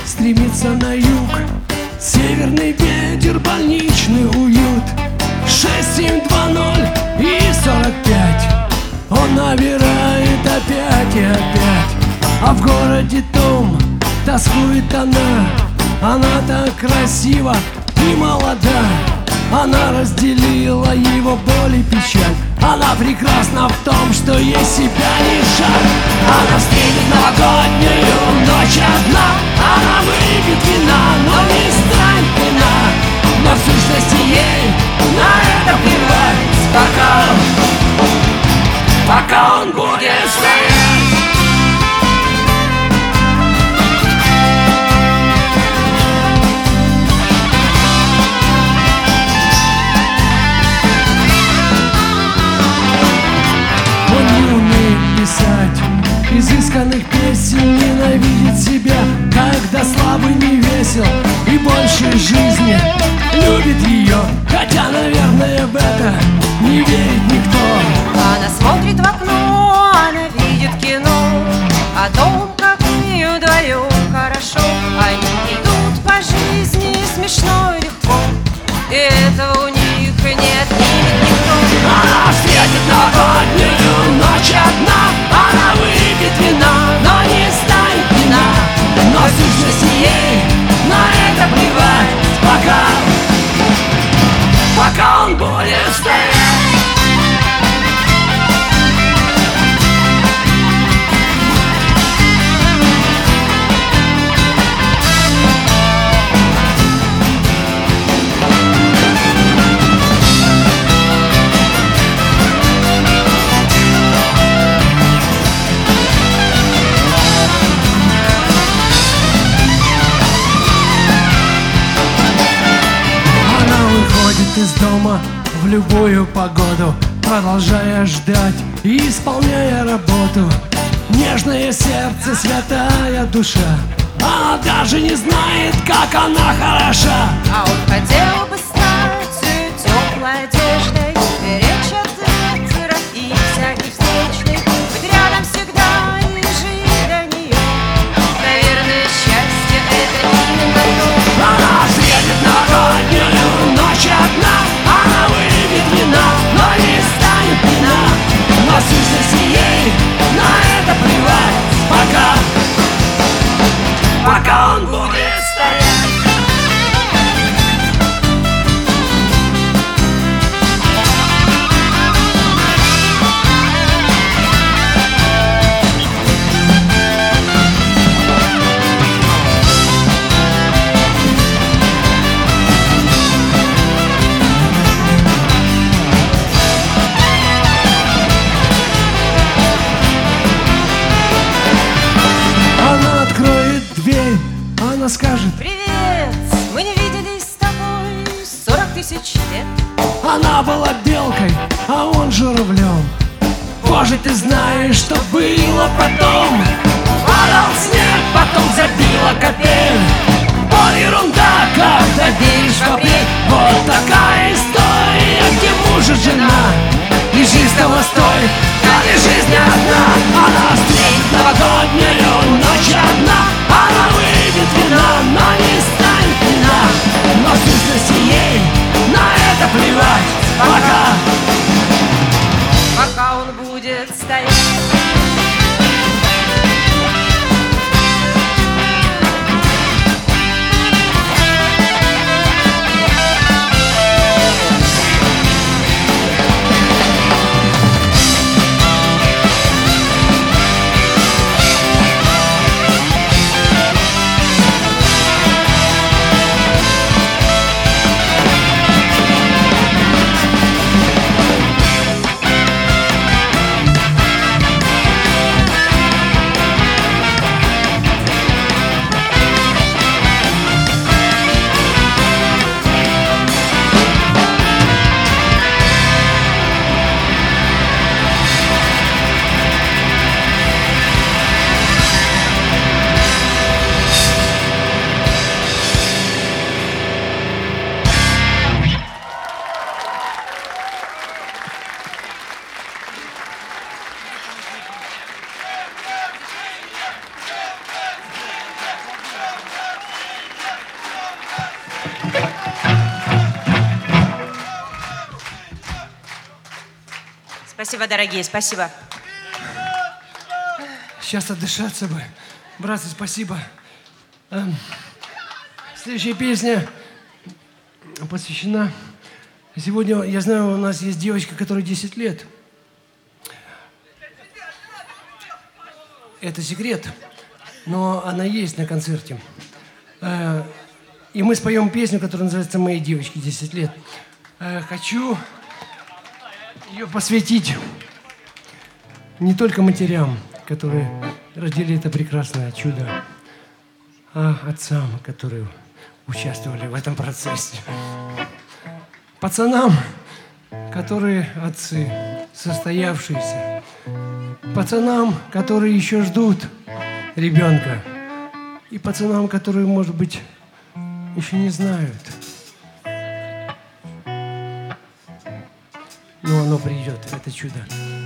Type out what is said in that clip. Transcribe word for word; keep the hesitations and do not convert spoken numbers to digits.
стремится на юг. Северный ветер, больничный уют. Шесть, семь, два, ноль и сорок пять. Он набирает опять и опять. А в городе том тоскует она. Она так красива и молода. Она разделила его боль и печаль. Она прекрасна в том, что ей себя не жаль. Она встретит новогоднюю ночь одна. Она выпьет вина, но не станет вина. Но в сущности ей на это плевать. Пока, пока он будет стоять. Изысканных песен, ненавидит себя, когда слабый не весел и больше жизни любит ее, хотя, наверное, в это не верит никто. Она смотрит в окно, она видит кино о том, как они вдвоем хорошо. Они идут по жизни смешно и легко, и этого у них нет, видит никто. Она встретит новогоднюю ночь одна. Она выпьет вина, но не станет вина. Но в сущности ей на это плевать. Пока, пока он будет стоять. Из дома в любую погоду, продолжая ждать и исполняя работу. Нежное сердце, святая душа. Она даже не знает, как она хороша. А он хотел бы стать ее теплой одеждой, беречь от ветра и всяких встречных, быть рядом всегда и жить до нее. Наверное, счастье — это именно то. Она встретит новогоднюю ночь одна. Она выпьет вина, но не станет вина. Но в сущности ей на это плевать. Пока, пока он будет стоять. Она скажет: привет, мы не виделись с тобой сорок тысяч лет. Она была белкой, а он журавлем. Позже ты знаешь, что было потом. Падал снег, потом забила капель. О, ерунда, когда веришь в апрель. Вот такая история, где муж и жена, и жизнь с толстой, а не жизнь одна. Она встретит новогоднюю ночь одна. Она выпьет вина, но не станет вина. Но в сущности ей на это плевать. Пока, пока он будет стоять. Спасибо, дорогие, спасибо. Сейчас отдышаться бы. Братцы, спасибо. Эм, Следующая песня посвящена... Сегодня, я знаю, у нас есть девочка, которой десять лет. Это секрет, но она есть на концерте. Э, И мы споем песню, которая называется «Моей девочке десять лет». Э, Хочу ее посвятить не только матерям, которые родили это прекрасное чудо, а отцам, которые участвовали в этом процессе. Пацанам, которые отцы, состоявшиеся. Пацанам, которые еще ждут ребенка. И пацанам, которые, может быть, еще не знают. Но оно придет, это чудо.